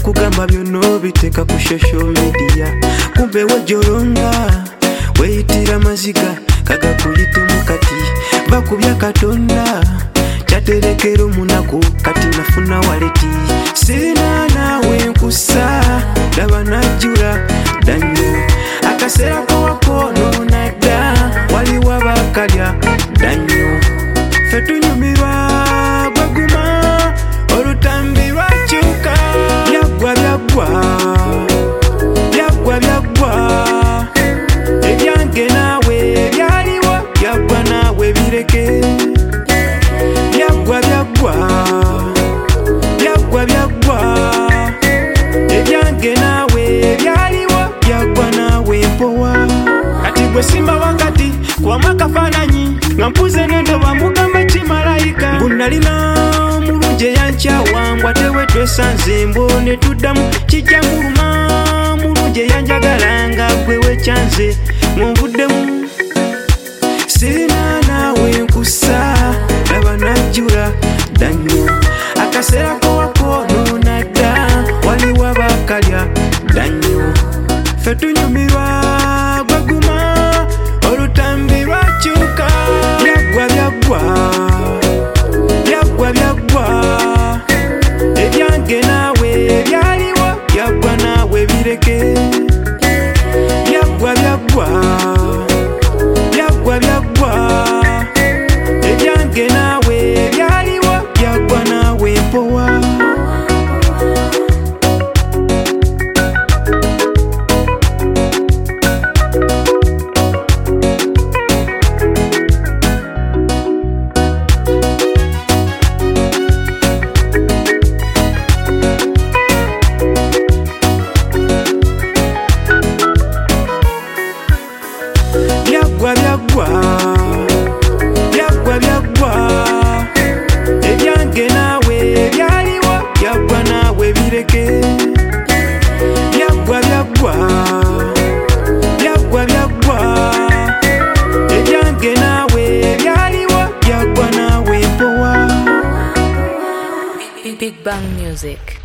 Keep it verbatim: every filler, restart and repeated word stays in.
byekugamba byonna obiteeka ku social media, kumbe wejolonga weyitira maziga kagakuyitemu kati bakubya Katonda kyaterekera omunaku kati nafuna waleti sirina naawe nkusa laba najjula danyo akaseera kawakono dda waliwo abakalya danyo ffe tunyumirwa gweguma olutambi lwakyuka byaggwa byaggwa byaggwa byaggwa ebyange naawe byaliwo byaggwa naawe bireke byaggwa byaggwa byaggwa byaggwa ebyange naawe byaliwo byaggwa naawe mpowa kati gwe simba wakati kubamu akafaananyi nga mpuze nendoba mugamba kimalayika mbu nalina mulungi eyankyawa mbw ate we twesanze mbo ne tuddamu kijja muluma mulungi eyanjagalanga gwe wekyanze munvuddemu sirina naawe nkusa laba najjula danyo akaseera kawakono dda waliwo abakalya danyo ffe tunyumirwa gweguma olutambi lwakyuka byaggwa byaggwa byaggwa byaggwa ebyange naawe byaliwo byaggwa naawe bireke byaggwa byaggwa byaggwa byaggwa ebyange naawe byaliwo byaggwa naawe mpowa byaggwa byaggwa byaggwa byaggwa ebyange naawe byaliwo byaggwa naawe bireke byaggwa byaggwa byaggwa byaggwa ebyange naawe byaliwo byaggwa naawe mpowa. Big Bang Music.